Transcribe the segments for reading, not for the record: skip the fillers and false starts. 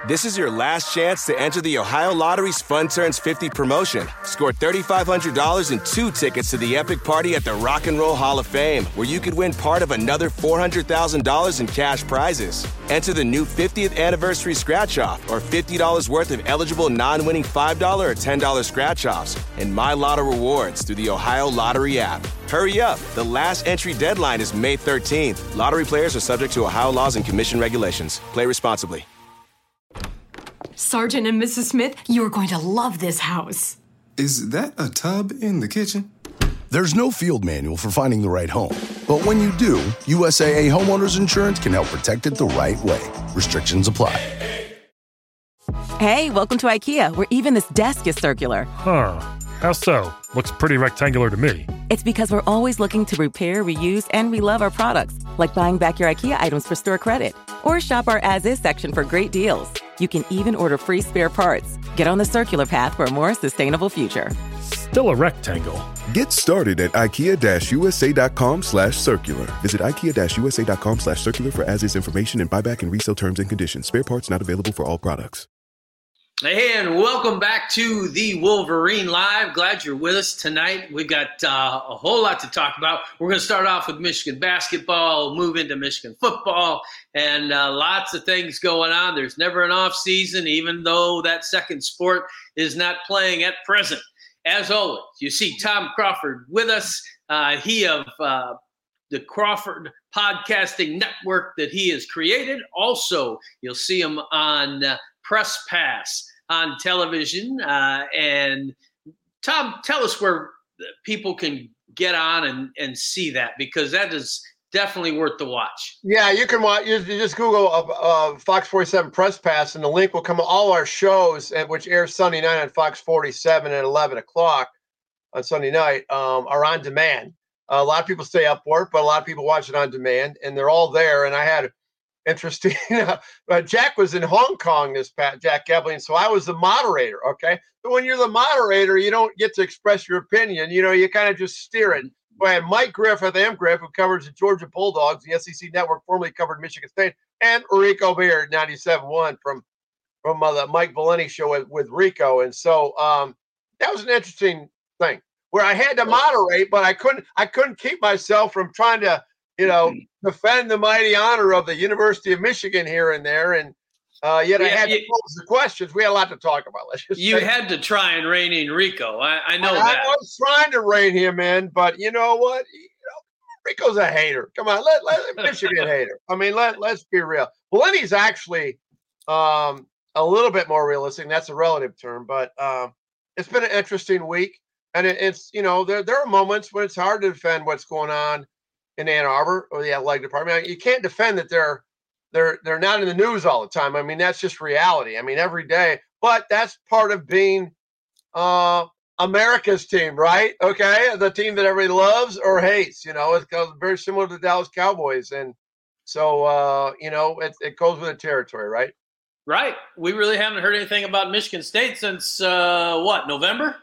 This is your last chance to enter the Ohio Lottery's Fun Turns 50 promotion. Score $3,500 and 2 tickets to the epic party at the Rock and Roll Hall of Fame, where you could win part of another $400,000 in cash prizes. Enter the new 50th anniversary scratch-off or $50 worth of eligible non-winning $5 or $10 scratch-offs and My Lotto rewards through the Ohio Lottery app. Hurry up. The last entry deadline is May 13th. Lottery players are subject to Ohio laws and commission regulations. Play responsibly. Sergeant and Mrs. Smith, you're going to love this house. Is that a tub in the kitchen? There's no field manual for finding the right home. But when you do, USAA Homeowners Insurance can help protect it the right way. Restrictions apply. Hey, welcome to IKEA, where even this desk is circular. Huh. How so? Looks pretty rectangular to me. It's because we're always looking to repair, reuse, and relove our products, like buying back your IKEA items for store credit. Or shop our as-is section for great deals. You can even order free spare parts. Get on the circular path for a more sustainable future. Still a rectangle. Get started at IKEA-USA.com/circular. Visit IKEA-USA.com/circular for as-is information and buyback and resale terms and conditions. Spare parts not available for all products. Hey, and welcome back to the Wolverine Live. Glad you're with us tonight. We got a whole lot to talk about. We're going to start off with Michigan basketball, move into Michigan football, and lots of things going on. There's never an off season, even though that second sport is not playing at present. As always, you see Tom Crawford with us. He of the Crawford Podcasting Network that he has created. Also, you'll see him on Press Pass on television. And Tom, tell us where people can get on and see that, because that is definitely worth the watch. Yeah, you can watch. You just Google Fox 47 Press Pass, and the link will come. All our shows, which air Sunday night on Fox 47 at 11 o'clock on Sunday night, are on demand. A lot of people stay up for it, but a lot of people watch it on demand, and they're all there. And I had interesting. Jack was in Hong Kong Jack Gebling, so I was the moderator. Okay, but when you're the moderator, you don't get to express your opinion. You kind of just steer it. I had Mike Griffith, Griff, who covers the Georgia Bulldogs, the SEC Network, formerly covered Michigan State, and Rico Beard, 97.1 from the Mike Valeni show with Rico. And so that was an interesting thing where I had to moderate, but I couldn't keep myself from trying to defend the mighty honor of the University of Michigan here and there. And yet I had to pose the questions. We had a lot to talk about. You had to try and rein in Rico. I know that. I was trying to rein him in, but you know what? Rico's a hater. Come on, let Michigan hater. I mean, let's be real. Valeni's actually a little bit more realistic. That's a relative term, but it's been an interesting week. And it's there are moments when it's hard to defend what's going on in Ann Arbor or the athletic department. You can't defend that they're not in the news all the time. I mean, that's just reality. I mean, every day. But that's part of being America's team, right? Okay, the team that everybody loves or hates. It's very similar to the Dallas Cowboys, and so it goes with the territory, right? Right. We really haven't heard anything about Michigan State since November?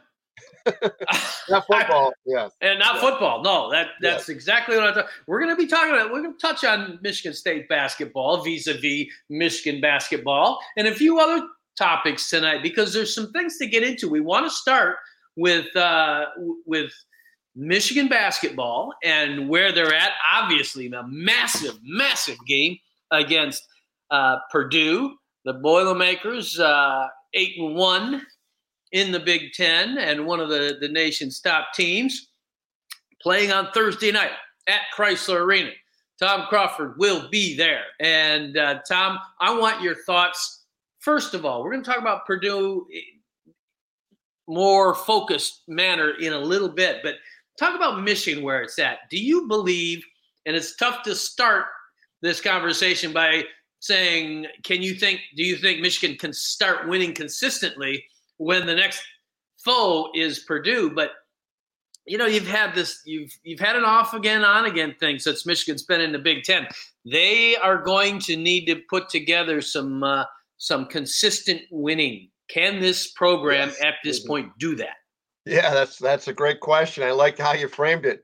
Not football, yes. And not football. No, that's exactly what I thought. We're going to be talking about. We're going to touch on Michigan State basketball vis-a-vis Michigan basketball and a few other topics tonight, because there's some things to get into. We want to start with Michigan basketball and where they're at. Obviously, a massive, massive game against Purdue. The Boilermakers, 8-1. In the Big Ten and one of the nation's top teams, playing on Thursday night at Chrysler Arena. Tom Crawford will be there. And Tom, I want your thoughts. First of all, we're going to talk about Purdue more focused manner in a little bit, but talk about Michigan, where it's at. Do you believe, and it's tough to start this conversation by saying, do you think Michigan can start winning consistently when the next foe is Purdue? But you've had an off again, on again thing since Michigan's been in the Big Ten. They are going to need to put together some consistent winning. Can this program at this point do that? Yeah, that's a great question. I like how you framed it.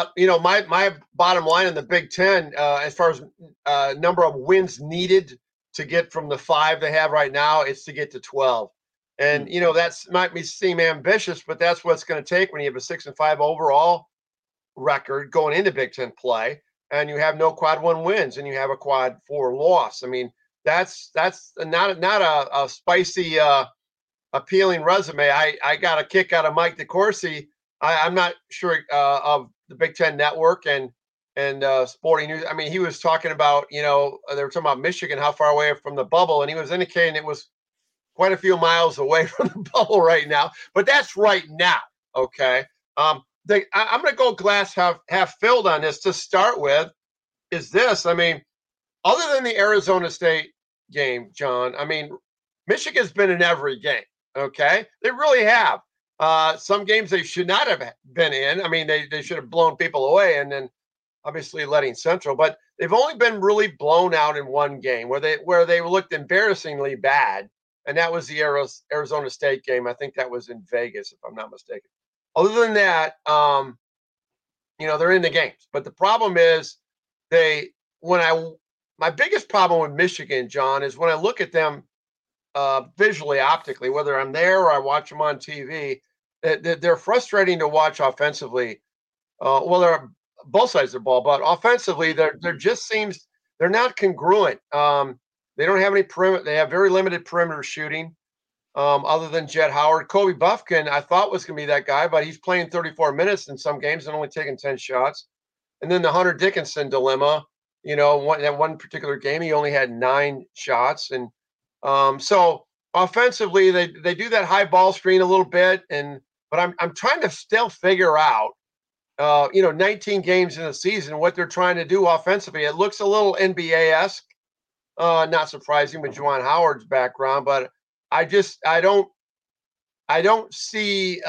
My bottom line in the Big Ten, as far as number of wins needed to get from the 5 they have right now. It's to get to 12. And, that's might seem ambitious, but that's what it's going to take when you have a 6-5 overall record going into Big Ten play, and you have no quad 1 wins and you have a quad 4 loss. I mean, that's not a spicy, appealing resume. I got a kick out of Mike DeCourcy. I'm not sure of the Big Ten Network and Sporting News. I mean, he was talking about, they were talking about Michigan, how far away from the bubble, and he was indicating it was quite a few miles away from the bubble right now. But that's right now, okay? I'm going to go glass half filled on this to start with. Is this? I mean, other than the Arizona State game, John, I mean, Michigan's been in every game, okay? They really have. Some games they should not have been in. I mean, they should have blown people away, and then obviously letting Central. But they've only been really blown out in one game where they looked embarrassingly bad, and that was the Arizona State game. I think that was in Vegas, if I'm not mistaken. Other than that, they're in the games. But the problem is my biggest problem with Michigan, John, is when I look at them visually, optically, whether I'm there or I watch them on TV, they're frustrating to watch offensively. They're both sides of the ball, but offensively, they're just seems they're not congruent. They don't have any perimeter. They have very limited perimeter shooting, other than Jett Howard. Kobe Buffkin, I thought was going to be that guy, but he's playing 34 minutes in some games and only taking 10 shots. And then the Hunter Dickinson dilemma, that one particular game, he only had 9 shots. And so offensively, they do that high ball screen a little bit. But I'm trying to still figure out, 19 games in a season, what they're trying to do offensively. It looks a little NBA-esque. Not surprising with Juwan Howard's background, but I don't see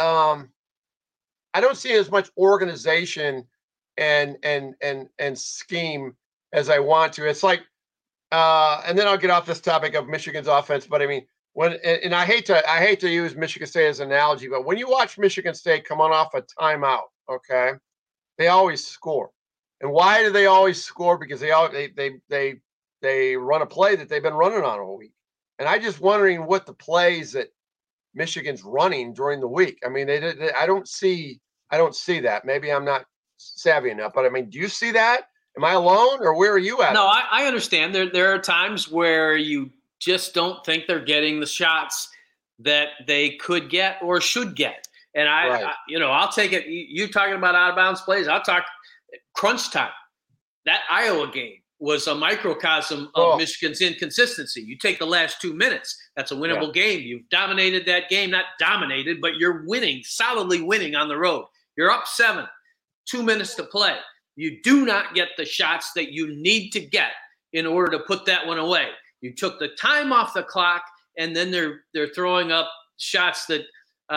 as much organization and scheme as I want to. It's like, and then I'll get off this topic of Michigan's offense, but I mean, I hate to use Michigan State as an analogy, but when you watch Michigan State come off a timeout, okay, they always score. And why do they always score? Because they run a play that they've been running on all week. And I just wondering what the plays that Michigan's running during the week. I mean, I don't see that. Maybe I'm not savvy enough, but I mean, do you see that? Am I alone, or where are you at? No, I understand. There are times where you just don't think they're getting the shots that they could get or should get. And I'll take it. You talking about out of bounds plays? I'll talk crunch time. That Iowa game was a microcosm of Michigan's inconsistency. You take the last 2 minutes, that's a winnable game. You've dominated that game, not dominated, but you're winning, solidly winning on the road. You're up 7, 2 minutes to play. You do not get the shots that you need to get in order to put that one away. You took the time off the clock, and then they're throwing up shots that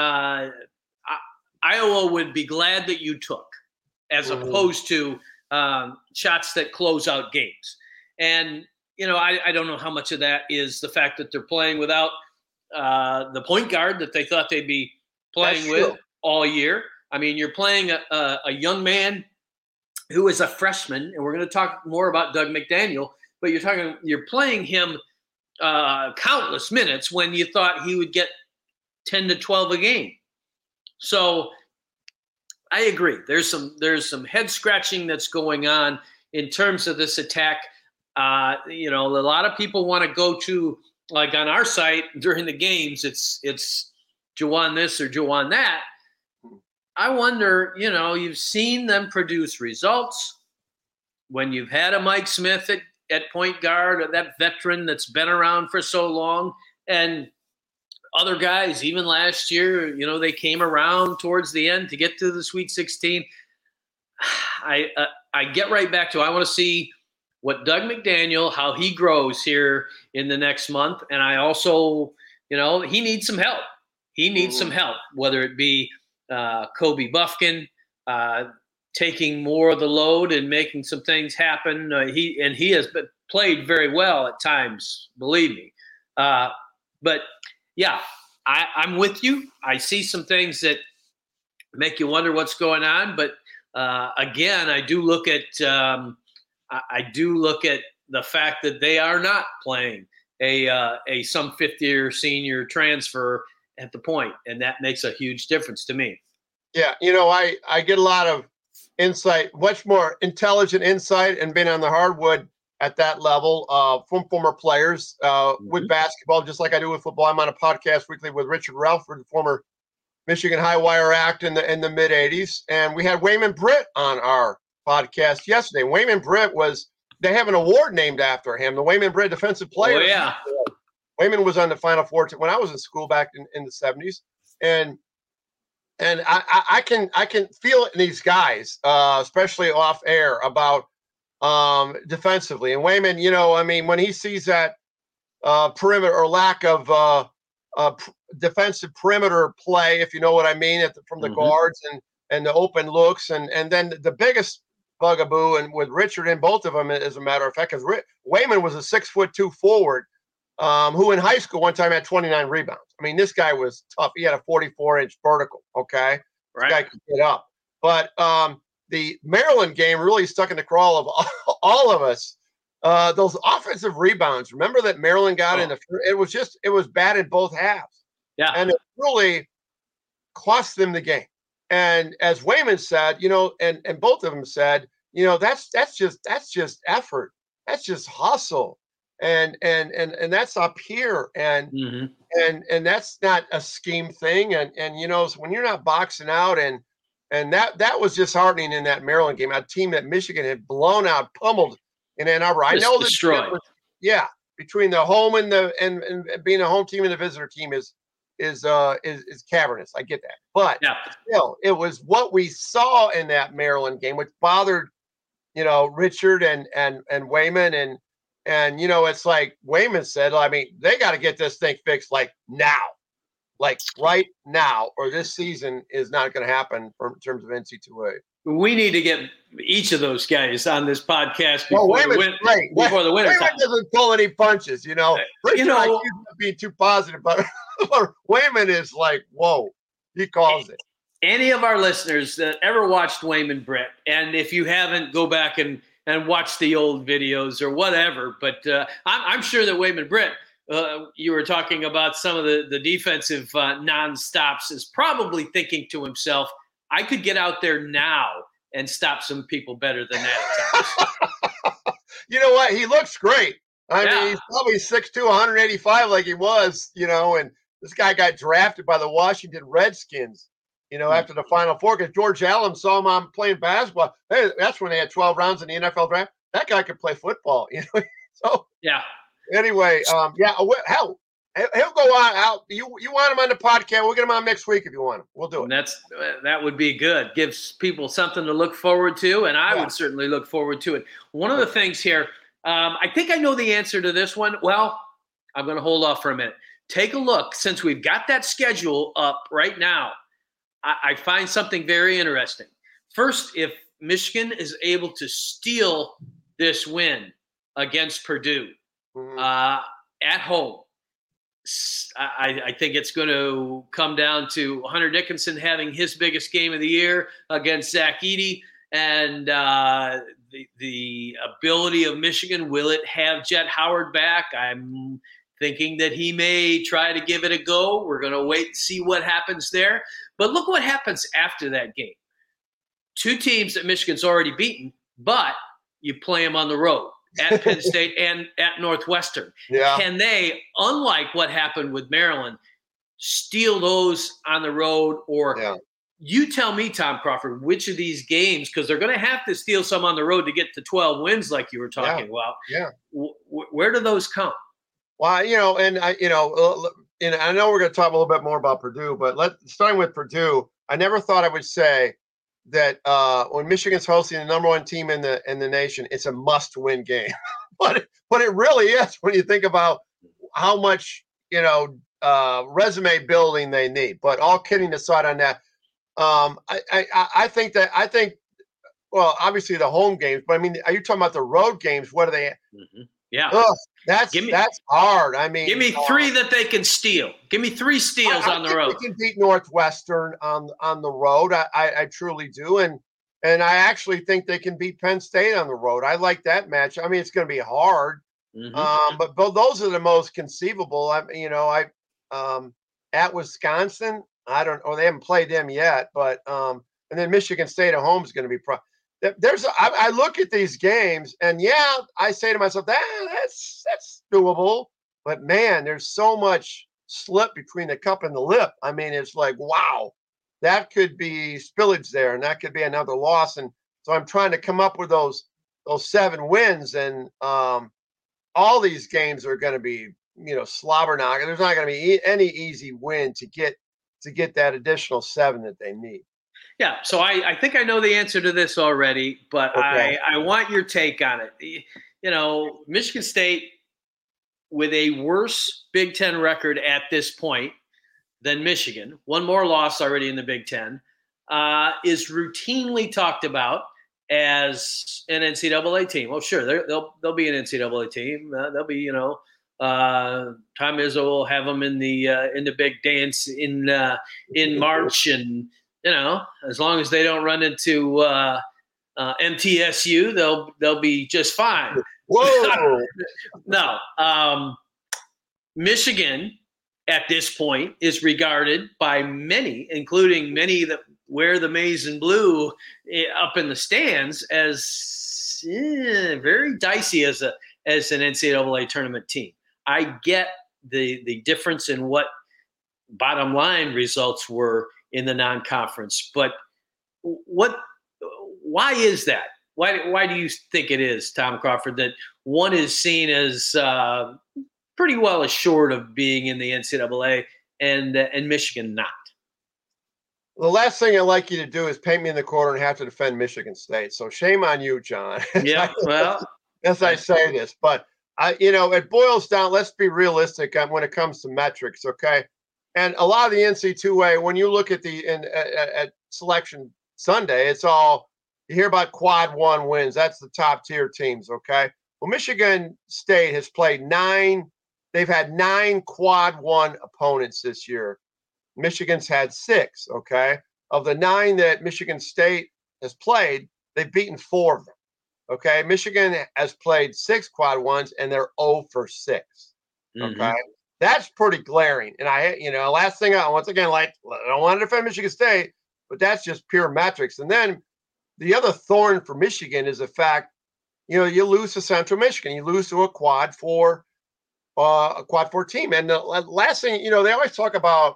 Iowa would be glad that you took, as opposed to shots that close out games. And, I don't know how much of that is the fact that they're playing without the point guard that they thought they'd be playing with all year. I mean, you're playing a young man who is a freshman, and we're going to talk more about Doug McDaniel, but you're playing him countless minutes when you thought he would get 10 to 12 a game. So I agree. There's some head scratching that's going on in terms of this attack. A lot of people want to go to, like on our site during the games, it's Juwan this or Juwan that. I wonder, you've seen them produce results when you've had a Mike Smith at point guard, or that veteran that's been around for so long, and other guys, even last year, they came around towards the end to get to the Sweet 16. I get right back to, I want to see what Doug McDaniel, how he grows here in the next month. And I also, he needs some help. He needs some help, whether it be Kobe Buffkin taking more of the load and making some things happen. He has played very well at times, believe me. But yeah, I'm with you. I see some things that make you wonder what's going on. But again, I do look at the fact that they are not playing some fifth-year senior transfer at the point, and that makes a huge difference to me. Yeah, I get a lot of insight, much more intelligent insight, and being on the hardwood at that level from former players with basketball, just like I do with football. I'm on a podcast weekly with Richard Relford, the former Michigan High Wire act in the mid '80s, and we had Wayman Britt on our podcast yesterday. Wayman Britt they have an award named after him, the Wayman Britt Defensive Player. Oh, yeah. Wayman was on the Final Four when I was in school back in the '70s, and I can feel it in these guys, especially off air, about defensively. And Wayman, when he sees that perimeter or lack of defensive perimeter play, if you know what I mean, from the guards and the open looks, and then the biggest bugaboo, and with Richard and both of them, as a matter of fact, because Wayman was a 6'2" forward who in high school one time had 29 rebounds. I mean, this guy was tough. He had a 44-inch vertical. Okay, right. This guy could get up. But the Maryland game really stuck in the craw of all of us. Those offensive rebounds. Remember that Maryland got in it was bad in both halves. Yeah, and it really cost them the game. And as Wayman said, and both of them said, that's just effort. That's just hustle. And that's up here. And and that's not a scheme thing. And when you're not boxing out, and that was disheartening in that Maryland game, a team that Michigan had blown out, pummeled in Ann Arbor. I know that between the home and being a home team and the visitor team is cavernous. I get that. But still, it was what we saw in that Maryland game, which bothered, Richard and Wayman. And it's like Wayman said, I mean, they got to get this thing fixed like now, like right now, or this season is not going to happen in terms of NC2A. We need to get each of those guys on this podcast before the winter. Wayman doesn't pull any punches, Richard, I used to be too positive, but Wayman is like, whoa, he calls it. Any of our listeners that ever watched Wayman Britt, and if you haven't, go back and watch the old videos or whatever. But I'm sure that Wayman Britt, you were talking about some of the defensive non-stops, is probably thinking to himself, I could get out there now and stop some people better than that at times. You know what? He looks great. I mean, he's probably 6'2", 185 like he was, and this guy got drafted by the Washington Redskins, after the Final Four, because George Allen saw him on playing basketball. Hey, that's when they had 12 rounds in the NFL draft. That guy could play football, So yeah. Anyway, hell, he'll go on out. You want him on the podcast? We'll get him on next week if you want him. We'll do it. And that would be good. Gives people something to look forward to, and I would certainly look forward to it. One of the things here, I think I know the answer to this one. Well, I'm going to hold off for a minute. Take a look. Since we've got that schedule up right now, I find something very interesting. First, if Michigan is able to steal this win against Purdue at home, I think it's going to come down to Hunter Dickinson having his biggest game of the year against Zach Edey, and the ability of Michigan. Will it have Jet Howard back? I'm thinking that he may try to give it a go. We're going to wait and see what happens there. But look what happens after that game. Two teams that Michigan's already beaten, but you play them on the road at Penn State and at Northwestern. Yeah. Can they, unlike what happened with Maryland, steal those on the road? Or you tell me, Tom Crawford, which of these games, because they're going to have to steal some on the road to get to 12 wins like you were talking about. Yeah. Where do those come? Well, and I know we're going to talk a little bit more about Purdue, but starting with Purdue, I never thought I would say that when Michigan's hosting the number one team in the nation, it's a must-win game. but it really is when you think about how much resume building they need. But all kidding aside on that, I think well, obviously the home games, but I mean, are you talking about the road games? What are they? Mm-hmm. Yeah. Ugh, that's hard. I mean, give me three that they can steal. Give me three steals on the road. They can beat Northwestern on the road. I truly do. And I actually think they can beat Penn State on the road. I like that match. I mean, it's going to be hard. But those are the most conceivable. At Wisconsin, I don't know. They haven't played them yet, but and then Michigan State at home is going to be I look at these games and I say to myself, that's doable. But man, there's so much slip between the cup and the lip. I mean, it's like, wow, that could be spillage there, and that could be another loss. And so I'm trying to come up with those 7 wins, and all these games are going to be, slobber knocker. There's not going to be any easy win to get that additional 7 that they need. Yeah, so I think I know the answer to this already, but okay. I want your take on it. Michigan State, with a worse Big Ten record at this point than Michigan, one more loss already in the Big Ten, is routinely talked about as an NCAA team. Well, sure, they'll be an NCAA team. They'll be, Tom Izzo will have them in the big dance in March, and as long as they don't run into MTSU, they'll be just fine. Whoa! No, Michigan at this point is regarded by many, including many that wear the maize and blue up in the stands, as very dicey as an NCAA tournament team. I get the difference in what bottom line results were in the non-conference, but why is that? Why do you think it is, Tom Crawford, that one is seen as pretty well assured of being in the NCAA and Michigan not? The last thing I'd like you to do is paint me in the corner and have to defend Michigan State. So shame on you, John. Yeah, well, as I say this, but it boils down. Let's be realistic when it comes to metrics, okay? And a lot of the NC2A, when you look at at Selection Sunday, it's all. You hear about quad 1 wins. That's the top tier teams, okay? Well, Michigan State has played 9. They've had 9 quad 1 opponents this year. Michigan's had 6, okay? Of the 9 that Michigan State has played, they've beaten 4 of them, okay? Michigan has played 6 quad 1s, and they're 0 for 6, okay? That's pretty glaring. And last thing I don't want to defend Michigan State, but that's just pure metrics. And then the other thorn for Michigan is the fact, you lose to Central Michigan, you lose to a quad 4 team. And the last thing, they always talk about,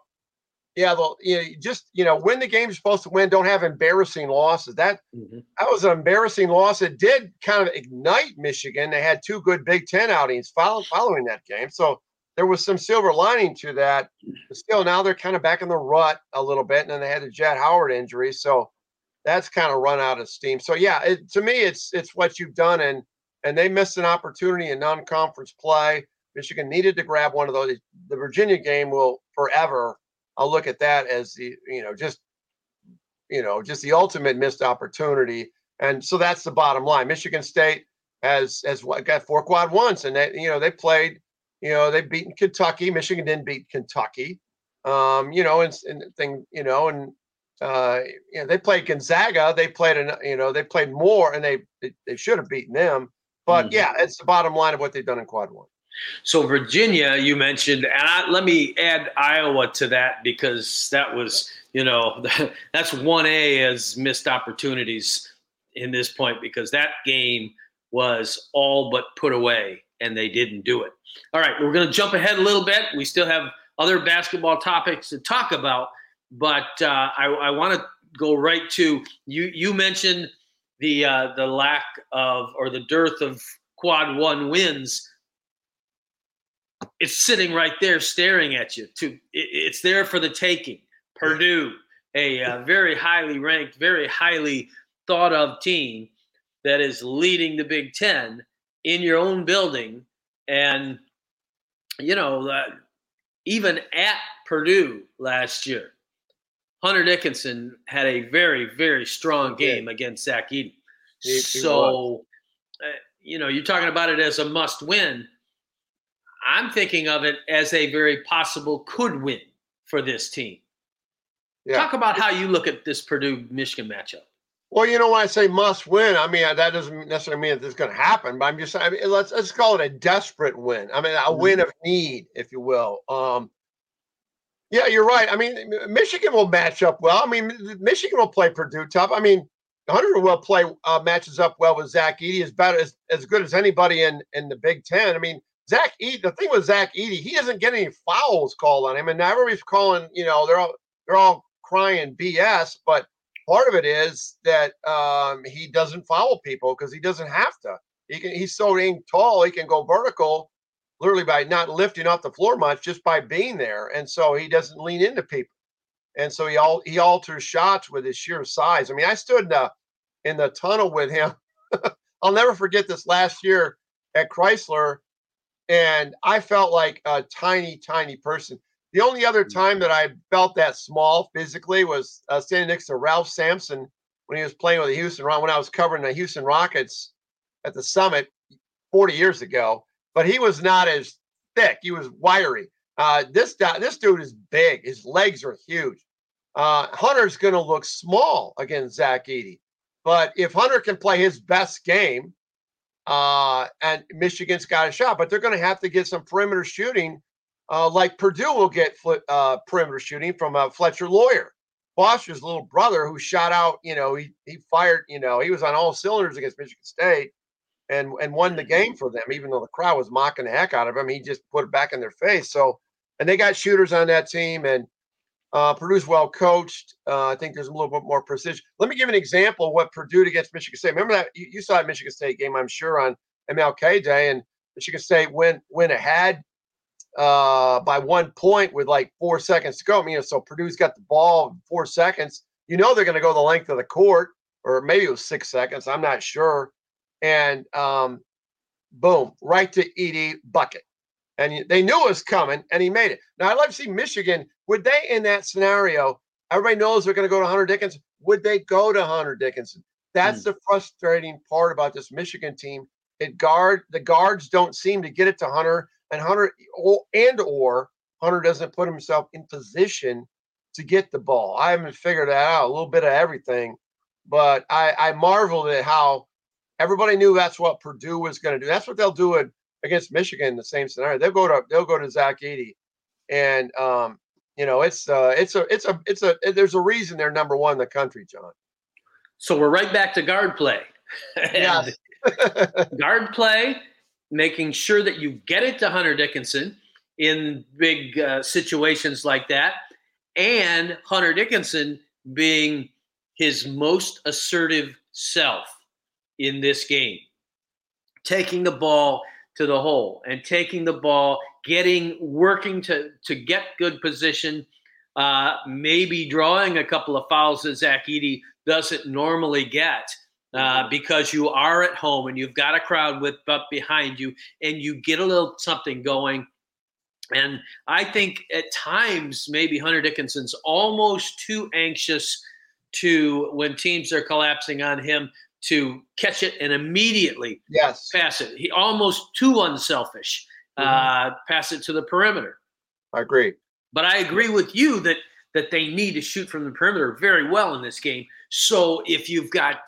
win the game you're supposed to win. Don't have embarrassing losses. That was an embarrassing loss. It did kind of ignite Michigan. They had 2 good Big Ten outings following that game. So there was some silver lining to that. But still, now they're kind of back in the rut a little bit. And then they had the Jet Howard injury. So that's kind of run out of steam. So to me, it's what you've done, and they missed an opportunity in non-conference play. Michigan needed to grab one of those. The Virginia game will forever. I'll look at that as just the ultimate missed opportunity. And so that's the bottom line. Michigan State has got 4 quad 1s, and they played. They've beaten Kentucky. Michigan didn't beat Kentucky. They played Gonzaga. They played more, and they should have beaten them. But it's the bottom line of what they've done in quad 1. So Virginia, you mentioned, and let me add Iowa to that, because that was, that's 1A as missed opportunities in this point, because that game was all but put away, and they didn't do it. All right, we're going to jump ahead a little bit. We still have other basketball topics to talk about. But I want to go right to you mentioned the lack of, or the dearth of, quad 1 wins. It's sitting right there staring at you. It's there for the taking. Purdue, a very highly ranked, very highly thought of team that is leading the Big Ten in your own building. And, even at Purdue last year, Hunter Dickinson had a very, very strong game against Zach Edey. You're talking about it as a must win. I'm thinking of it as a very possible could win for this team. Yeah. Talk about how you look at this Purdue-Michigan matchup. Well, when I say must win, I mean that doesn't necessarily mean that it's going to happen. But let's call it a desperate win. I mean, a win of need, if you will. Yeah, you're right. I mean, Michigan will match up well. I mean, Michigan will play Purdue tough. I mean, Hunter will play matches up well with Zach Edey, as good as anybody in the Big Ten. I mean, Zach Edey. The thing with Zach Edey, he doesn't get any fouls called on him, and everybody's calling. They're all crying BS, but part of it is that he doesn't foul people because he doesn't have to. He's so dang tall, he can go vertical literally by not lifting off the floor much, just by being there. And so he doesn't lean into people. And so he alters shots with his sheer size. I mean, I stood in the tunnel with him. I'll never forget this last year at Chrysler, and I felt like a tiny, tiny person. The only other time that I felt that small physically was standing next to Ralph Sampson when he was playing with the Houston Rockets, when I was covering the Houston Rockets at the Summit 40 years ago. But he was not as thick. He was wiry. This dude is big. His legs are huge. Hunter's going to look small against Zach Edey. But if Hunter can play his best game, and Michigan's got a shot, but they're going to have to get some perimeter shooting. Like Purdue will get perimeter shooting from Fletcher Lawyer, Foster's little brother, who shot out. He fired. He was on all cylinders against Michigan State, and won the game for them. Even though the crowd was mocking the heck out of him, he just put it back in their face. So, and they got shooters on that team, and Purdue's well coached. I think there's a little bit more precision. Let me give an example of what Purdue against Michigan State. Remember that you saw that Michigan State game, I'm sure, on MLK Day, and Michigan State went ahead by 1 point with like 4 seconds to go. So Purdue's got the ball 4 seconds. They're going to go the length of the court, or maybe it was 6 seconds. I'm not sure. And boom, right to Edey, bucket. And they knew it was coming, and he made it. Now, I'd like to see Michigan. Would they, in that scenario, everybody knows they're going to go to Hunter Dickinson. Would they go to Hunter Dickinson? That's the frustrating part about this Michigan team. The guards don't seem to get it to Hunter. And Hunter doesn't put himself in position to get the ball. I haven't figured that out, a little bit of everything. But I marveled at how everybody knew that's what Purdue was going to do. That's what they'll do against Michigan in the same scenario. They'll go to Zach Edey. And there's a reason they're number one in the country, John. So we're right back to guard play. Yes. Guard play, making sure that you get it to Hunter Dickinson in big situations like that, and Hunter Dickinson being his most assertive self in this game, taking the ball to the hole and taking the ball, working to get good position, maybe drawing a couple of fouls that Zach Edey doesn't normally get. Because you are at home and you've got a crowd up behind you, and you get a little something going. And I think at times maybe Hunter Dickinson's almost too anxious when teams are collapsing on him, to catch it and immediately pass it. He almost too unselfish, pass it to the perimeter. I agree. But I agree with you that they need to shoot from the perimeter very well in this game. So if you've got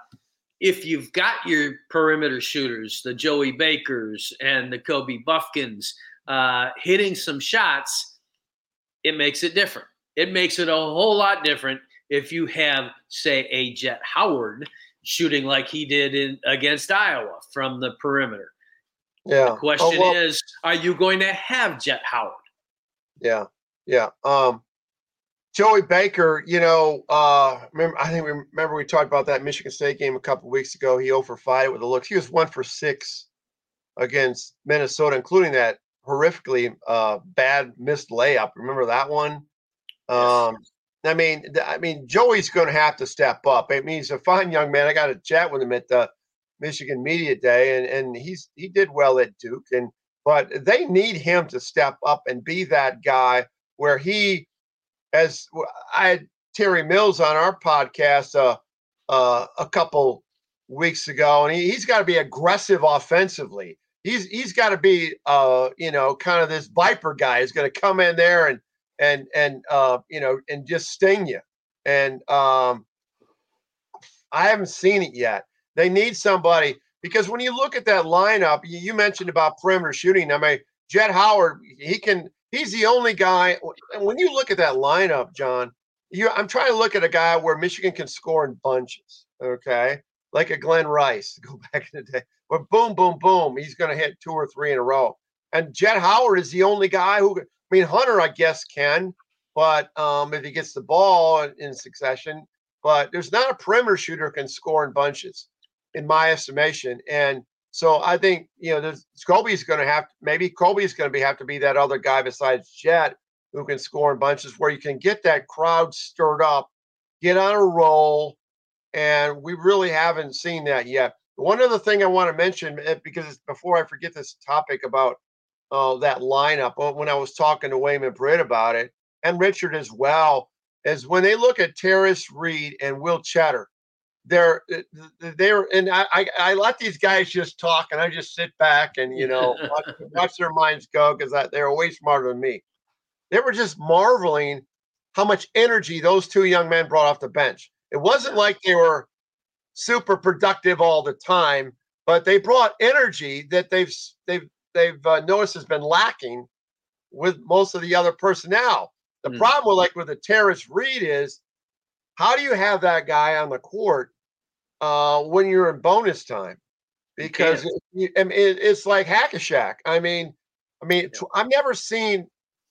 your perimeter shooters, the Joey Bakers and the Kobe Buffkins, hitting some shots, it makes it different. It makes it a whole lot different if you have, say, a Jet Howard shooting like he did against Iowa from the perimeter. Yeah. The question is, are you going to have Jet Howard? Yeah. Yeah. Joey Baker, remember we talked about that Michigan State game a couple of weeks ago. He 0 for 5 with the looks. He was 1 for 6 against Minnesota, including that horrifically bad missed layup. Remember that one? I mean, Joey's going to have to step up. I mean, he's a fine young man. I got to chat with him at the Michigan Media Day, and he did well at Duke. But they need him to step up and be that guy where as I had Terry Mills on our podcast a couple weeks ago, and he's got to be aggressive offensively. He's got to be kind of this Viper guy who's going to come in there and just sting you. And I haven't seen it yet. They need somebody because when you look at that lineup, you mentioned about perimeter shooting. I mean, Jett Howard, he's the only guy. When you look at that lineup, John, I'm trying to look at a guy where Michigan can score in bunches, okay? Like a Glenn Rice, go back in the day, where boom, boom, boom, he's going to hit 2 or 3 in a row. And Jett Howard is the only guy who, I mean, Hunter, I guess, can, but if he gets the ball in succession, but there's not a perimeter shooter who can score in bunches, in my estimation. And so I think, Colby's going to have to be that other guy besides Jett who can score in bunches where you can get that crowd stirred up, get on a roll. And we really haven't seen that yet. One other thing I want to mention, because before I forget this topic about that lineup, when I was talking to Wayman Britt about it, and Richard as well, is when they look at Terrace Reed and Will Cheddar, they're and I let these guys just talk, and I just sit back and watch their minds go because they're way smarter than me. They were just marveling how much energy those 2 young men brought off the bench. It wasn't like they were super productive all the time, but they brought energy that they've noticed has been lacking with most of the other personnel. The problem with the Terrace Reed is, how do you have that guy on the court when you're in bonus time? Because it's like hack-a-shack. I mean, I've never seen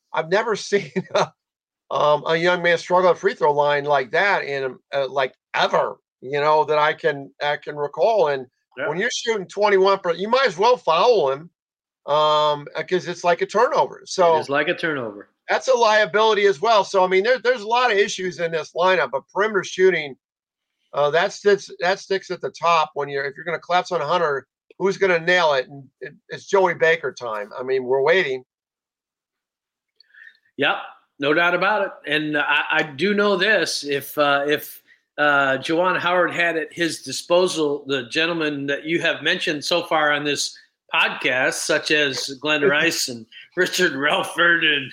a young man struggle at free throw line like that in like ever, that I can recall. And when you're shooting 21%, you might as well foul him because it's like a turnover. So it's like a turnover. That's a liability as well. So I mean, there's a lot of issues in this lineup, but perimeter shooting that sticks at the top if you're going to collapse on Hunter, who's going to nail it? And it's Joey Baker time. I mean, we're waiting. Yep, no doubt about it. And I do know this: if Juwan Howard had at his disposal the gentlemen that you have mentioned so far on this podcast, such as Glenn Rice and Richard Relford, and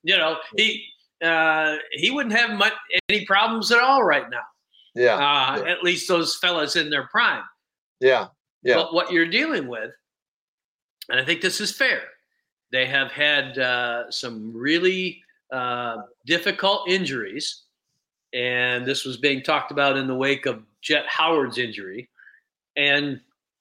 he wouldn't have any problems at all right now. Yeah. At least those fellas in their prime. Yeah. But what you're dealing with, and I think this is fair, they have had some really difficult injuries, and this was being talked about in the wake of Jett Howard's injury. And,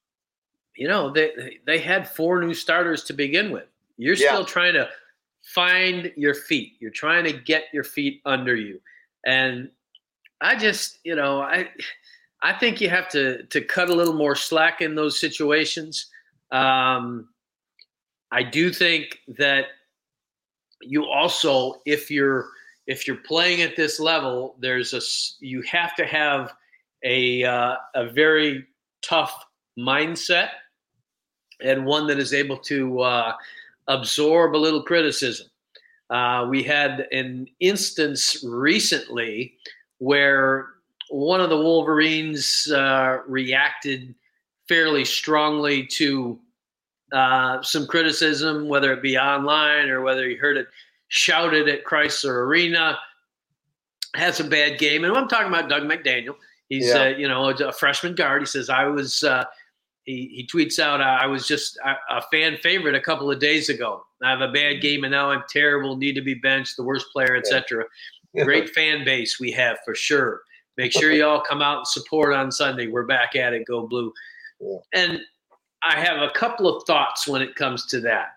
they had 4 new starters to begin with. You're still trying to find your feet. You're trying to get your feet under you. And I just, I think you have to cut a little more slack in those situations. I do think that you also, if you're playing at this level, you have to have a very tough mindset and one that is able to absorb a little criticism. We had an instance recently where one of the Wolverines reacted fairly strongly to some criticism, whether it be online or whether he heard it shouted at Chrysler Arena. Has a bad game. And I'm talking about Doug McDaniel. He's, a freshman guard. He says, he tweets out, I was just a fan favorite a couple of days ago. I have a bad game and now I'm terrible, need to be benched, the worst player, etc. Great fan base we have for sure. Make sure you all come out and support on Sunday. We're back at it. Go Blue. Yeah. And I have a couple of thoughts when it comes to that.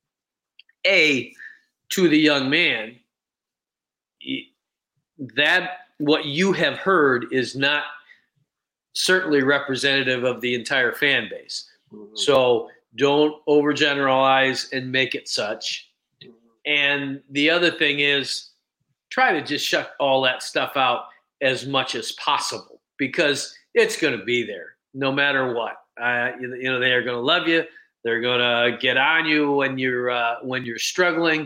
To the young man, that what you have heard is not certainly representative of the entire fan base. Mm-hmm. So don't overgeneralize and make it such. And the other thing is try to just shut all that stuff out as much as possible because it's going to be there no matter what. They are going to love you. They're going to get on you when you're struggling.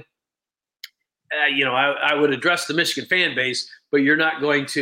I would address the Michigan fan base, but you're just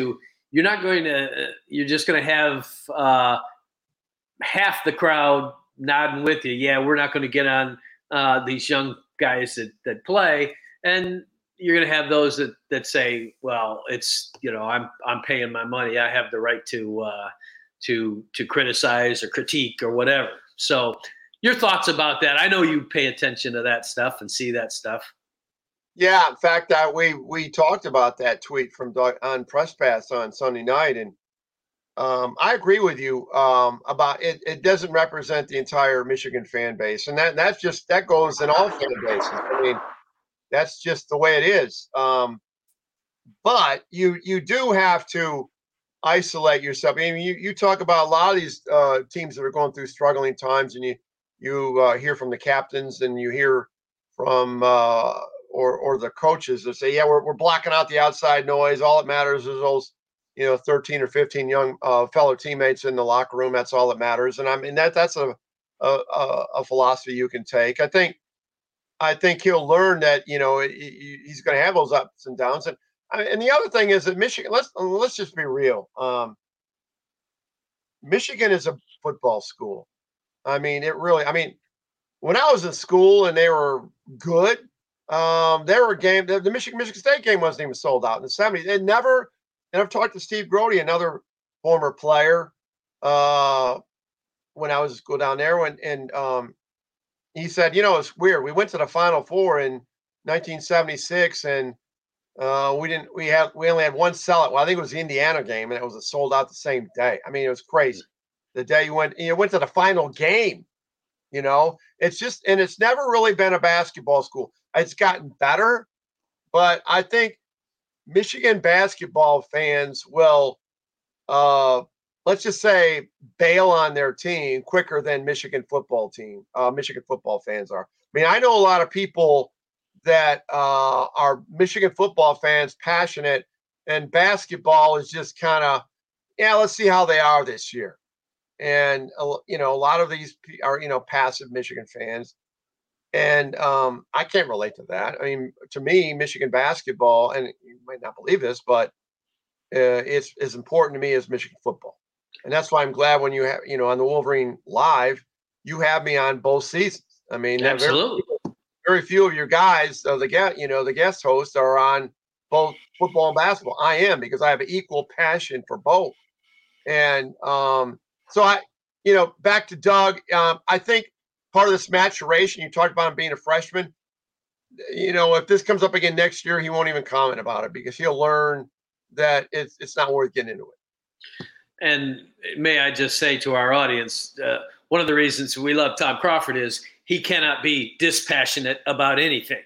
going to have half the crowd nodding with you. Yeah, we're not going to get on these young guys that play. And you're going to have those that say, well, it's, I'm paying my money. I have the right to criticize or critique or whatever. So your thoughts about that? I know you pay attention to that stuff and see that stuff. Yeah, in fact, we talked about that tweet from Doug on Press Pass on Sunday night, and I agree with you about it. It doesn't represent the entire Michigan fan base, and that goes in all fan bases. I mean, that's just the way it is. But you do have to isolate yourself. I mean, you talk about a lot of these teams that are going through struggling times, and you hear from the captains, and you hear from or the coaches that say, yeah, we're blocking out the outside noise. All that matters is those 13 or 15 young fellow teammates in the locker room. That's all that matters. And I mean that's a philosophy you can take. I think he'll learn that he's going to have those ups and downs. And the other thing is that Michigan. Let's just be real. Michigan is a football school. I mean, when I was in school and they were good, there were games. The Michigan State game wasn't even sold out in the 70s. It never. And I've talked to Steve Grody, another former player, when I was at school down there. And he said, it's weird. We went to the Final Four in 1976, and we only had one sellout. Well, I think it was the Indiana game, and it was sold out the same day. I mean, it was crazy. The day you went to the final game. It's just, and it's never really been a basketball school. It's gotten better, but I think Michigan basketball fans will, let's just say, bail on their team quicker than Michigan football fans are. I mean, I know a lot of people that are Michigan football fans, passionate, and basketball is just kind of, let's see how they are this year. And, a lot of these are, passive Michigan fans. And I can't relate to that. I mean, to me, Michigan basketball, and you might not believe this, but it's as important to me as Michigan football. And that's why I'm glad when you have, on the Wolverine Live, you have me on both seasons. I mean, absolutely. Very few of your guys, the guest hosts, are on both football and basketball. I am, because I have an equal passion for both. And so back to Doug, I think part of this maturation, you talked about him being a freshman. If this comes up again next year, he won't even comment about it, because he'll learn that it's not worth getting into it. And may I just say to our audience, one of the reasons we love Tom Crawford is he cannot be dispassionate about anything.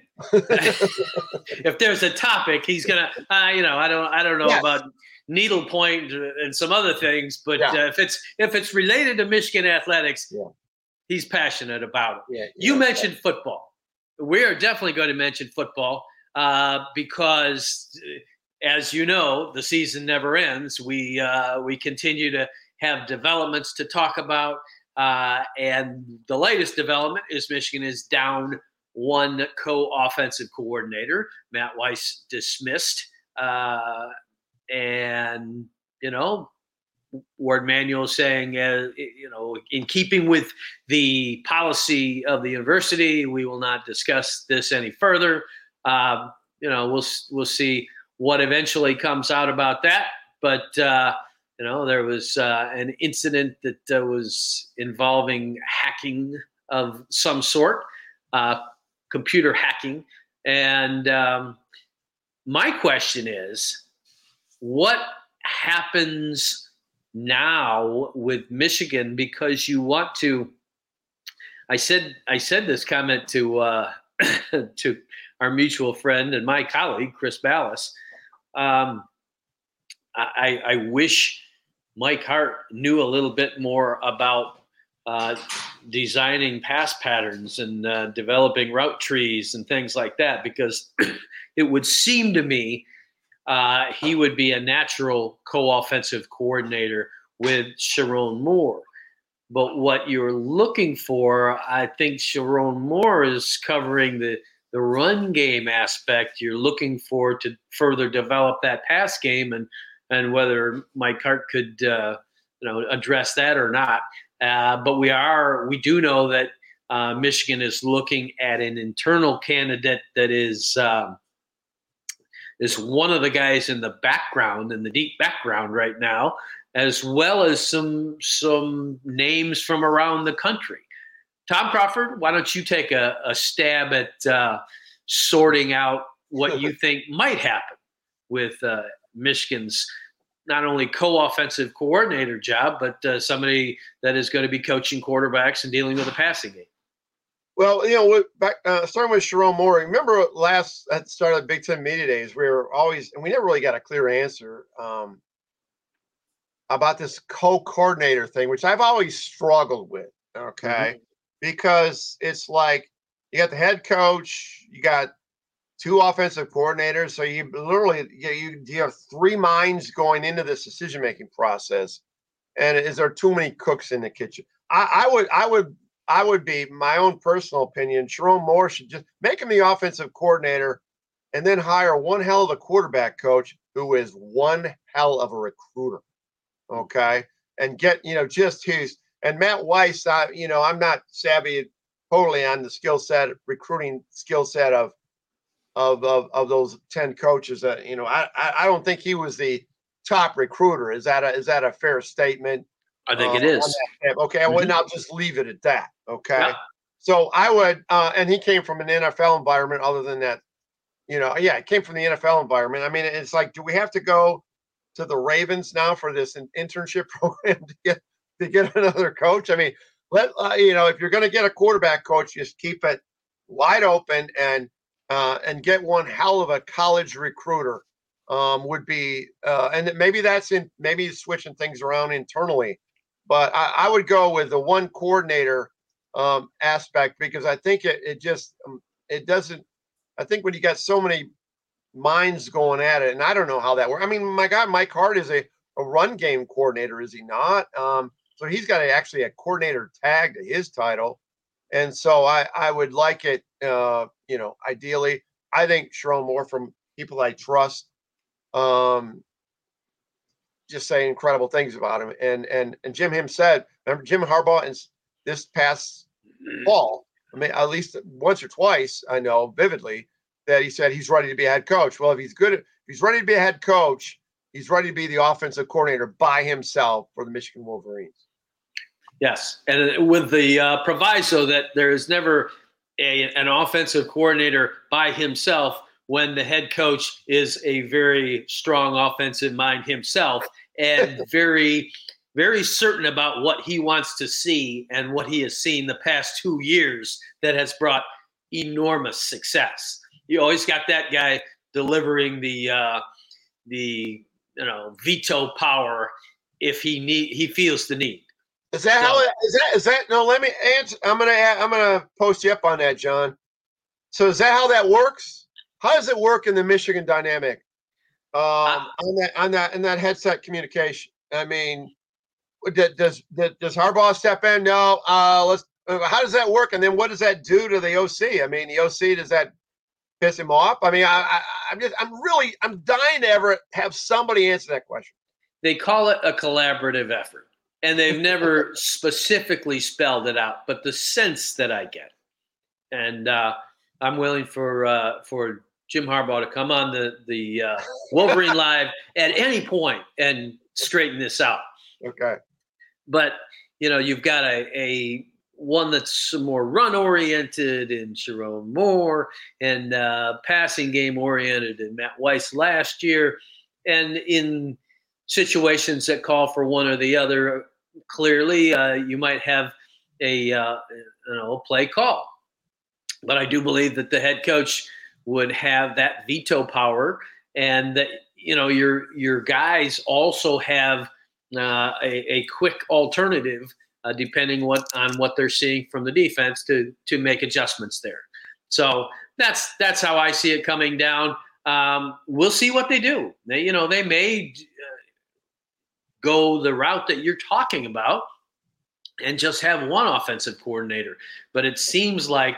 If there's a topic, he's gonna, I don't know about needlepoint and some other things, but if it's related to Michigan athletics, he's passionate about it. You mentioned football. We are definitely going to mention football because, as you know, the season never ends. We continue to have developments to talk about, and the latest development is Michigan is down one co-offensive coordinator. Matt Weiss dismissed, and Ward Manuel saying, in keeping with the policy of the university, we will not discuss this any further. We'll see what eventually comes out about that. But, there was an incident that was involving hacking of some sort, computer hacking. And my question is, what happens now with Michigan? Because you want to, I said this comment to to our mutual friend and my colleague, Chris Ballas. I wish Mike Hart knew a little bit more about designing pass patterns and developing route trees and things like that, because it would seem to me he would be a natural co-offensive coordinator with Sharon Moore. But what you're looking for, I think Sharon Moore is covering the run game aspect. You're looking for to further develop that pass game, and whether Mike Hart could address that or not. But we do know that Michigan is looking at an internal candidate that is is one of the guys in the background, in the deep background right now, as well as some names from around the country. Tom Crawford, why don't you take a stab at sorting out what you think might happen with Michigan's not only co-offensive coordinator job, but somebody that is going to be coaching quarterbacks and dealing with the passing game? Well, starting with Sherrone Moore, remember at the start of the Big Ten Media Days, we never really got a clear answer about this co-coordinator thing, which I've always struggled with, okay? Because it's like you got the head coach, you got two offensive coordinators, so you literally you have three minds going into this decision-making process. And is there too many cooks in the kitchen? I would be, my own personal opinion, Sherrone Moore should just make him the offensive coordinator and then hire one hell of a quarterback coach who is one hell of a recruiter. Okay. And get, just his, and Matt Weiss, I'm not savvy totally on the recruiting skill set of those 10 coaches that, I don't think he was the top recruiter. Is that a fair statement? I think it is. Okay. Well, and I'll just leave it at that. Okay. Yeah. So I would, and he came from an NFL environment other than that, it came from the NFL environment. I mean, it's like, do we have to go to the Ravens now for this internship program to get another coach? I mean, if you're going to get a quarterback coach, just keep it wide open and get one hell of a college recruiter would be, and maybe switching things around internally, but I would go with the one coordinator aspect, because I think it doesn't, I think when you got so many minds going at it, and I don't know how that works. I mean, my God, Mike Hart is a run game coordinator, is he not? So he's got actually a coordinator tag to his title. And so I would like it, ideally. I think Sherrone Moore, from people I trust, just say incredible things about him. And Jim said, remember Jim Harbaugh in this past fall, I mean, at least once or twice, I know vividly, that he said he's ready to be a head coach. Well, if he's ready to be a head coach, he's ready to be the offensive coordinator by himself for the Michigan Wolverines. Yes, and with the proviso that there is never an offensive coordinator by himself when the head coach is a very strong offensive mind himself and very, very certain about what he wants to see and what he has seen the past 2 years that has brought enormous success. You always got that guy delivering the veto power if he feels the need. Is that how it is that no, let me answer. I'm gonna post you up on that, John. So is that how that works? How does it work in the Michigan dynamic? On that headset communication? I mean, does Harbaugh step in? No. How does that work? And then what does that do to the OC? I mean, the OC, does that piss him off? I mean, I'm dying to ever have somebody answer that question. They call it a collaborative effort. And they've never specifically spelled it out, but the sense that I get, and I'm willing for Jim Harbaugh to come on the Wolverine Live at any point and straighten this out. Okay. But you've got a one that's more run oriented in Sherrone Moore, and passing game oriented in Matt Weiss last year, and in situations that call for one or the other, clearly you might have a play call. But I do believe that the head coach would have that veto power, and that your guys also have a quick alternative depending on what they're seeing from the defense to make adjustments there. So that's how I see it coming down. We'll see what they do. They may go the route that you're talking about and just have one offensive coordinator. But it seems like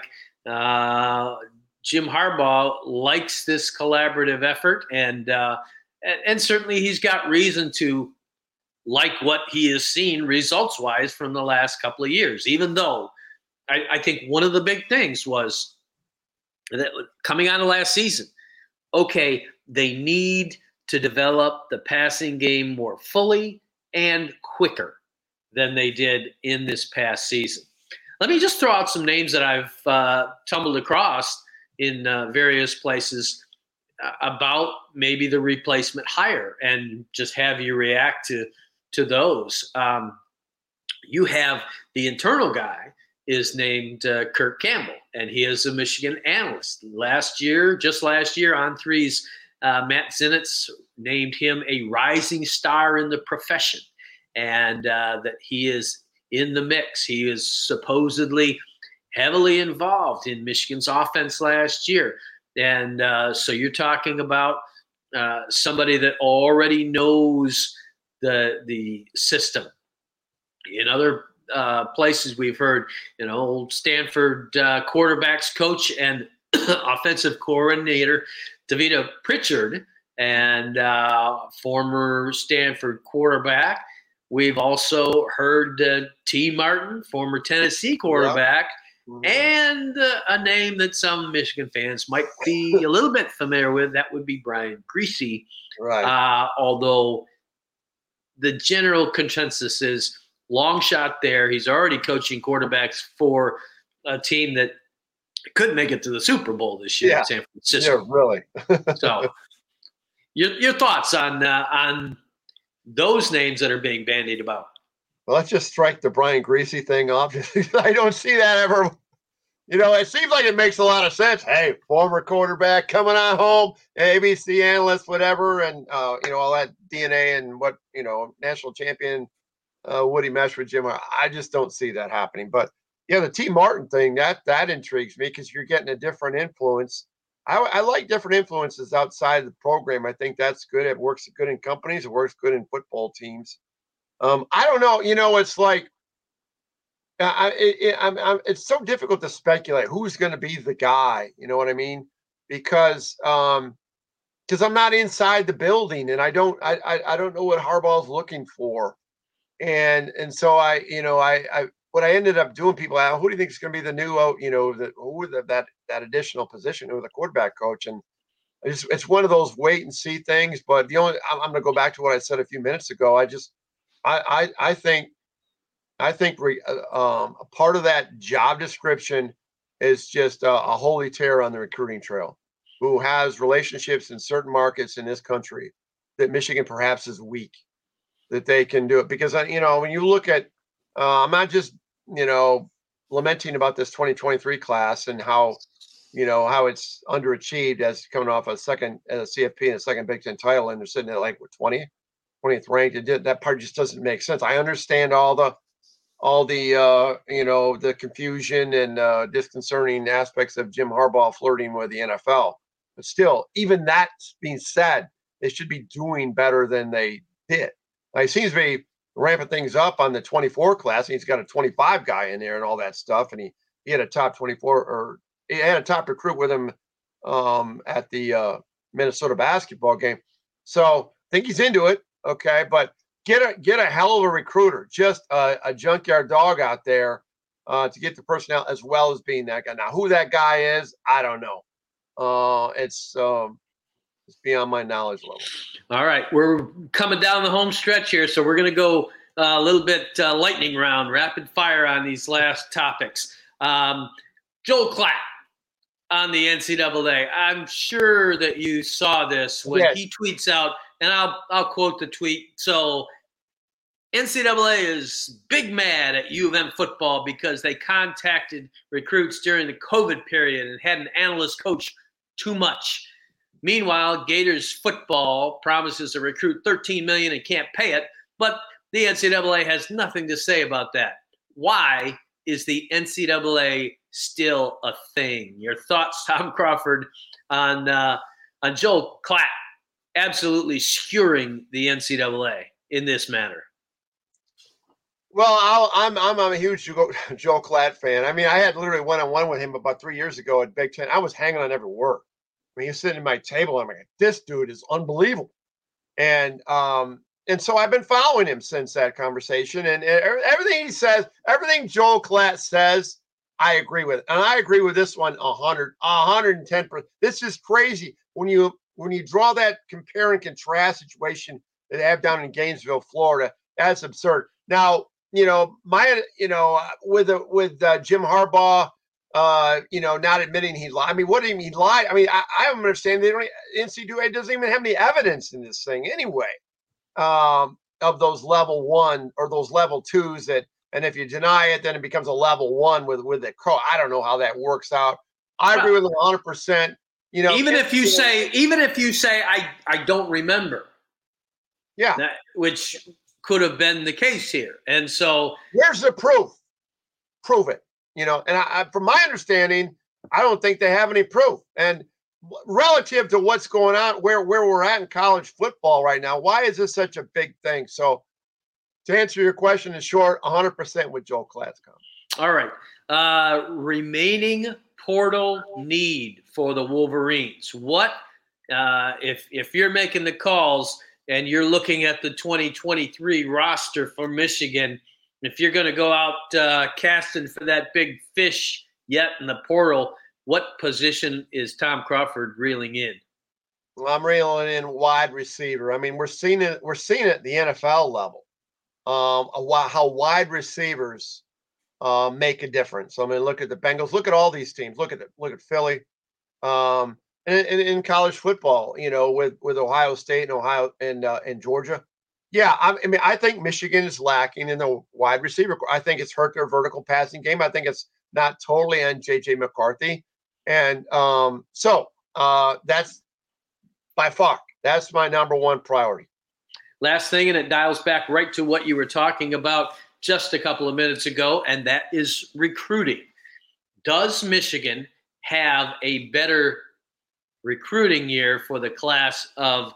Jim Harbaugh likes this collaborative effort, and certainly he's got reason to like what he has seen results-wise from the last couple of years, even though I think one of the big things was that coming out of last season, okay, they need to develop the passing game more fully and quicker than they did in this past season. Let me just throw out some names that I've tumbled across in various places about maybe the replacement hire, and just have you react to those. You have the internal guy is named Kirk Campbell, and he is a Michigan analyst. Just last year, On3's Matt Zenitz named him a rising star in the profession, and that he is in the mix. He is supposedly heavily involved in Michigan's offense last year. And so you're talking about somebody that already knows the system. In other places we've heard, old Stanford quarterbacks coach and offensive coordinator Davita Pritchard, and former Stanford quarterback. We've also heard T. Martin, former Tennessee quarterback, and a name that some Michigan fans might be a little bit familiar with. That would be Brian Griese. Right. Although the general consensus is long shot there. He's already coaching quarterbacks for a team that could make it to the Super Bowl this year in San Francisco. Yeah, really. So your thoughts on those names that are being bandied about? Well, let's just strike the Brian Griese thing off. I don't see that ever. It seems like it makes a lot of sense. Hey, former quarterback coming on home, ABC analyst, whatever, and all that DNA and what national champion Woody Mesh with Jim. I just don't see that happening. But yeah, the T. Martin thing that intrigues me because you're getting a different influence. I like different influences outside the program. I think that's good. It works good in companies. It works good in football teams. I don't know. It's like it's so difficult to speculate who's going to be the guy. You know what I mean? Because I'm not inside the building and I don't know what Harbaugh's looking for, and so I what I ended up doing, people ask, who do you think is going to be the new that additional position, who the quarterback coach, and it's one of those wait and see things. But I'm going to go back to what I said a few minutes ago. I think a part of that job description is just a holy terror on the recruiting trail, who has relationships in certain markets in this country that Michigan perhaps is weak, that they can do it. Because, when you look at, I'm not just, lamenting about this 2023 class and how it's underachieved as coming off a second CFP and a second Big Ten title, and they're sitting at 20th ranked. That part just doesn't make sense. I understand all the the confusion and disconcerting aspects of Jim Harbaugh flirting with the NFL, but still, even that being said, they should be doing better than they did. He seems to be ramping things up on the 24 class, and he's got a 25 guy in there and all that stuff, and he had a top 24, or he had a top recruit with him at the Minnesota basketball game. So I think he's into it. Okay, but get a hell of a recruiter, just a junkyard dog out there to get the personnel as well as being that guy. Now, who that guy is, I don't know. It's beyond my knowledge level. All right, we're coming down the home stretch here, so we're going to go a little bit lightning round, rapid fire on these last topics. Joel Klatt on the NCAA. I'm sure that you saw this when he tweets out, and I'll quote the tweet. So NCAA is big mad at U of M football because they contacted recruits during the COVID period and had an analyst coach too much. Meanwhile, Gators football promises to recruit $13 million and can't pay it, but the NCAA has nothing to say about that. Why is the NCAA still a thing? Your thoughts, Tom Crawford, on Joel Klatt absolutely skewering the NCAA in this manner? Well, I'm a huge Joel Klatt fan. I mean, I had literally one-on-one with him about 3 years ago at Big Ten. I was hanging on every word. I mean, he was sitting at my table. I'm like, this dude is unbelievable. And so I've been following him since that conversation. And everything he says, everything Joel Klatt says, I agree with. And I agree with this one 110%. This is crazy. when you draw that compare and contrast situation that they have down in Gainesville, Florida, that's absurd. Now, with Jim Harbaugh, not admitting he lied. I mean, what do you mean he lied? I mean, I don't understand. NCAA doesn't even have any evidence in this thing anyway, of those level 1 or those level 2s that, and if you deny it, then it becomes a level 1 with the coach. I don't know how that works out. I agree with 100%. Even if you say I don't remember. Yeah. Which could have been the case here. And so where's the proof? Prove it. And I, from my understanding, I don't think they have any proof. And relative to what's going on, where we're at in college football right now, why is this such a big thing? So to answer your question in short, 100% with Joel Klatt's comment. All right. Remaining portal need for the Wolverines. What if you're making the calls and you're looking at the 2023 roster for Michigan, if you're going to go out casting for that big fish yet in the portal, what position is Tom Crawford reeling in? Well, I'm reeling in wide receiver. I mean, we're seeing it at the NFL level. How wide receivers make a difference. I mean, look at the Bengals. Look at all these teams. Look at Philly. And in college football, with Ohio State and Georgia. Yeah, I mean, I think Michigan is lacking in the wide receiver. I think it's hurt their vertical passing game. I think it's not totally on J.J. McCarthy. And so that's by far, that's my number one priority. Last thing, and it dials back right to what you were talking about just a couple of minutes ago, and that is recruiting. Does Michigan have a better recruiting year for the class of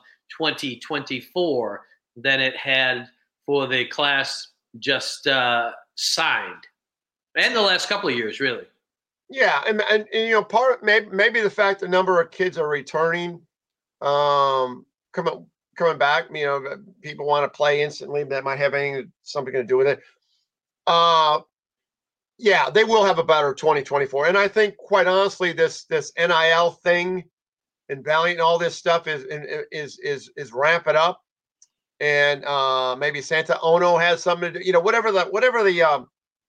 2024 than it had for the class just signed, and the last couple of years, really? Yeah, and part of maybe the fact the number of kids are returning, coming back. People want to play instantly. That might have something to do with it. Yeah, they will have a better 2024, and I think, quite honestly, this NIL thing and Valiant and all this stuff is ramping up, and maybe Santa Ono has something to do. Whatever the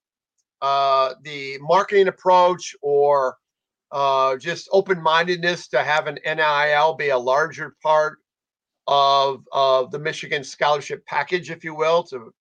marketing approach or just open-mindedness to have an NIL be a larger part of the Michigan scholarship package, if you will,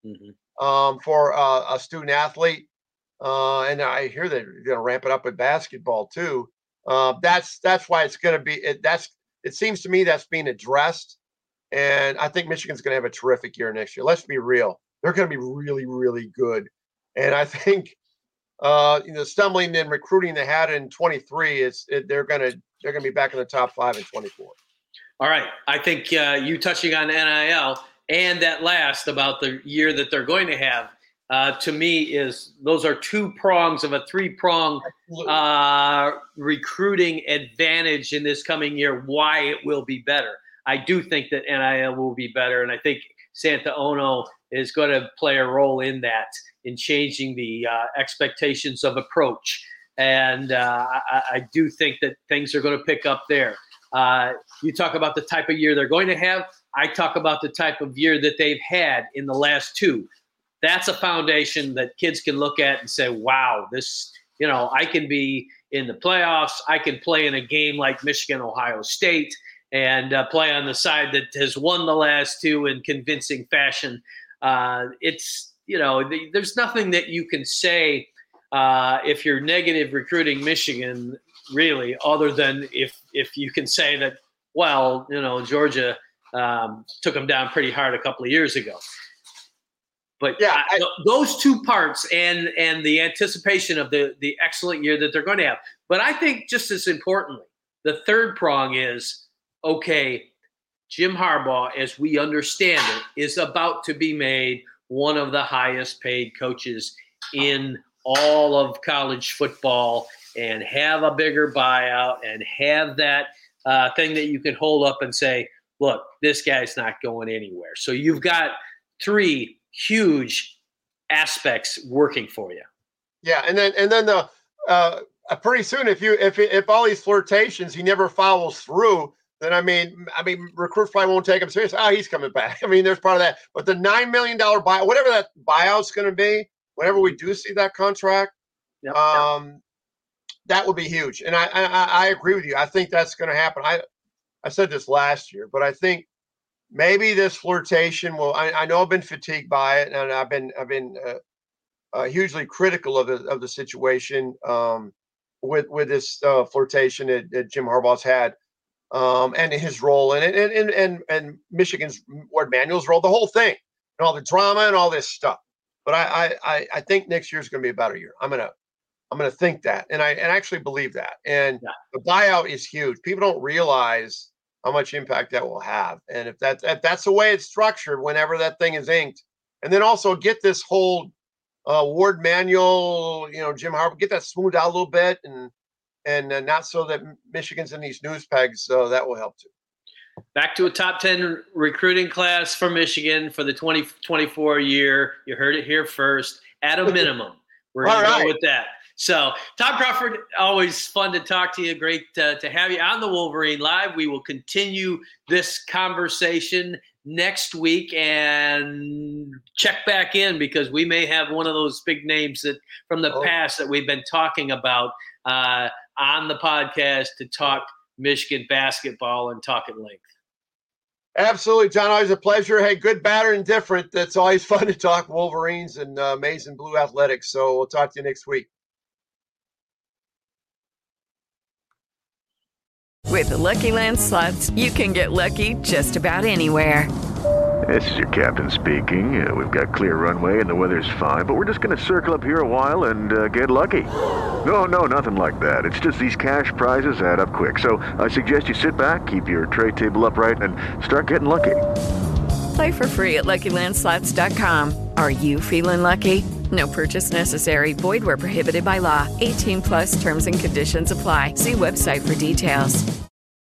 for a student athlete. And I hear they're going to ramp it up with basketball too. That's why it's going to be. It seems to me that's being addressed, and I think Michigan's going to have a terrific year next year. Let's be real; they're going to be really, really good. And I think stumbling in recruiting they had in 23 they're going to be back in the top 5 in 24. All right, I think you touching on NIL and that last about the year that they're going to have. To me, those are two prongs of a 3-prong recruiting advantage in this coming year. Why it will be better. I do think that NIL will be better, and I think Santa Ono is going to play a role in that, in changing the expectations of approach. And I do think that things are going to pick up there. You talk about the type of year they're going to have. I talk about the type of year that they've had in the last 2. That's a foundation that kids can look at and say, wow, this, I can be in the playoffs. I can play in a game like Michigan, Ohio State, and play on the side that has won the last 2 in convincing fashion. There's nothing that you can say if you're negative recruiting Michigan, really, other than if you can say that, well, Georgia took them down pretty hard a couple of years ago. But yeah, those 2 parts and the anticipation of the excellent year that they're going to have. But I think just as importantly, the 3rd prong is, okay, Jim Harbaugh, as we understand it, is about to be made one of the highest paid coaches in all of college football, and have a bigger buyout and have that thing that you can hold up and say, look, this guy's not going anywhere. So you've got 3 huge aspects working for you. Yeah, and then the pretty soon, if all these flirtations he never follows through, then I mean, recruits probably won't take him seriously. Oh, he's coming back. I mean, there's part of that. But the $9 million buyout, whatever that buyout's going to be, whenever we do see that contract, that would be huge. And I agree with you. I think that's going to happen. I said this last year, but I think maybe this flirtation will. I know I've been fatigued by it, and I've been hugely critical of the situation with this flirtation that Jim Harbaugh's had. And his role in it, and Michigan's Ward Manuel's role, the whole thing, and all the drama and all this stuff. But I think next year's going to be a better year. I'm gonna think that, and I actually believe that. And the buyout is huge. People don't realize how much impact that will have. And if that's the way it's structured, whenever that thing is inked, and then also get this whole Ward Manuel, Jim Harbaugh, get that smoothed out a little bit, and not so that Michigan's in these news pegs, so that will help too. Back to a top 10 recruiting class for Michigan for the 2024 year. You heard it here first. At a minimum, we're going to go with that. So, Tom Crawford, always fun to talk to you. Great to have you on the Wolverine Live. We will continue this conversation next week and check back in, because we may have one of those big names that from the past that we've been talking about on the podcast to talk Michigan basketball and talk at length. Absolutely, John. Always a pleasure. Hey, good, bad, or indifferent. It's always fun to talk Wolverines and Maize and Blue Athletics. So we'll talk to you next week. With the Lucky Land Slots, you can get lucky just about anywhere. This is your captain speaking. We've got clear runway and the weather's fine, but we're just going to circle up here a while and get lucky. No, nothing like that. It's just these cash prizes add up quick. So I suggest you sit back, keep your tray table upright, and start getting lucky. Play for free at LuckyLandSlots.com. Are you feeling lucky? No purchase necessary. Void where prohibited by law. 18+ terms and conditions apply. See website for details.